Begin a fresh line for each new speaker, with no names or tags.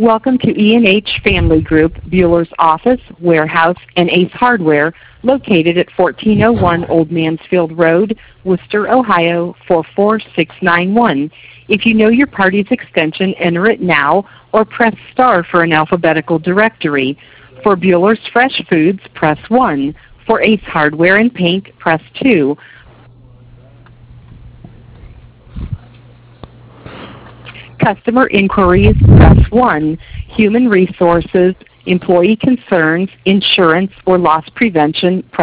Welcome to E&H Family Group, Bueller's office, warehouse, and Ace Hardware, located at 1401 Old Mansfield Road, Worcester, Ohio, 44691. If you know your party's extension, enter it now or press star for an alphabetical directory. For Bueller's Fresh Foods, press 1. For Ace Hardware and Paint, press 2. Customer inquiries, press 1. Human Resources, Employee Concerns, Insurance, or Loss Prevention, press